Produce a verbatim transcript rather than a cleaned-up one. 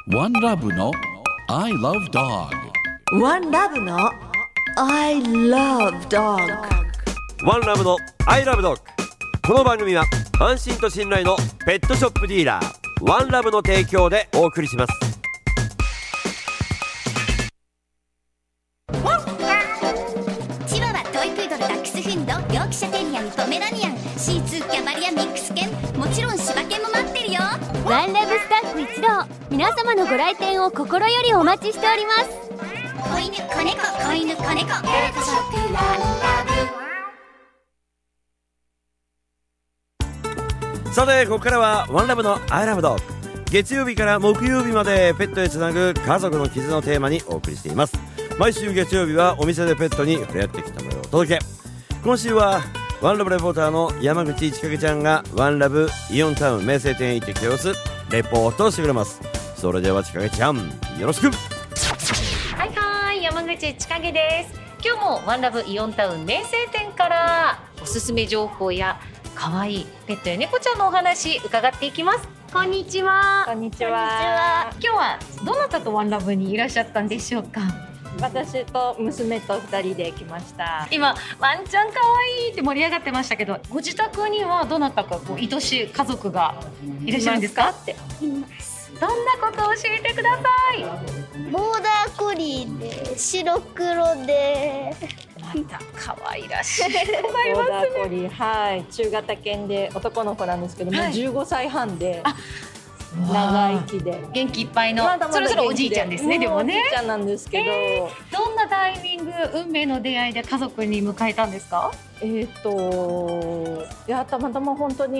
ワンラブの I love dog。 ワンラブの I love dog。 ワンラブの I love dog。 この番組は安心と信頼のペットショップディーラーワンラブの提供でお送りします。 チワワ、トイプードル、ダックスフンド、ヨークシャテリアン、ポメラニアン、シーツー、キャバリア、ミックス犬、もちろん柴犬も待ってるよ。 ワンラブスタッフ一同、皆様のご来店を心よりお待ちしております。 子犬、子猫、子犬、子猫、ペットショップワンラブ。 さてここからはワンラブの I love dog。 月曜日から木曜日までペットへつなぐ家族の絆のテーマにお送りしています。毎週月曜日はお店でペットに触れ合ってきたものをお届け。今週はワンラブレポーターの山口千景ちゃんがワンラブイオンタウン名声店へ行ってきた様子レポートしてくれます。それでは千景ちゃんよろしく。 はいはい、山口千景です。今日もワンラブイオンタウン名声店からおすすめ情報や可愛いペットや猫ちゃんのお話伺っていきます。こんにちは。 こんにちは。 今日はどなたとワンラブにいらっしゃったんでしょうか。 私と娘とふたりで来ました。 今ワンちゃん可愛いって盛り上がってましたけど、ご自宅にはどなたかこう愛しい家族がいらっしゃるんですかって。 います。 どんなことを教えてください。 ボーダーコリーで白黒でまた可愛らしい子がいボーダますーコリー、はい、中型犬で男の子なんですけども、 はい、 じゅうごさいはんであ長生きで元気いっぱいの、 まだまだそろそろおじいちゃんですね。でもね、 おじいちゃんなんですけど、 えー、どんなタイミング運命の出会いで家族に迎えたんですか。 えっといやたまたま本当に